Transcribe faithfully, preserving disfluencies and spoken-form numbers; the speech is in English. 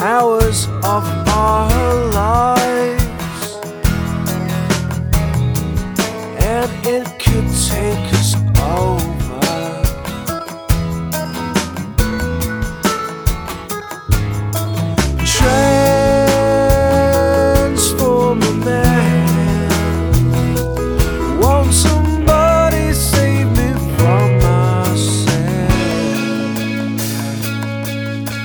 hours of our lives, and it could take us all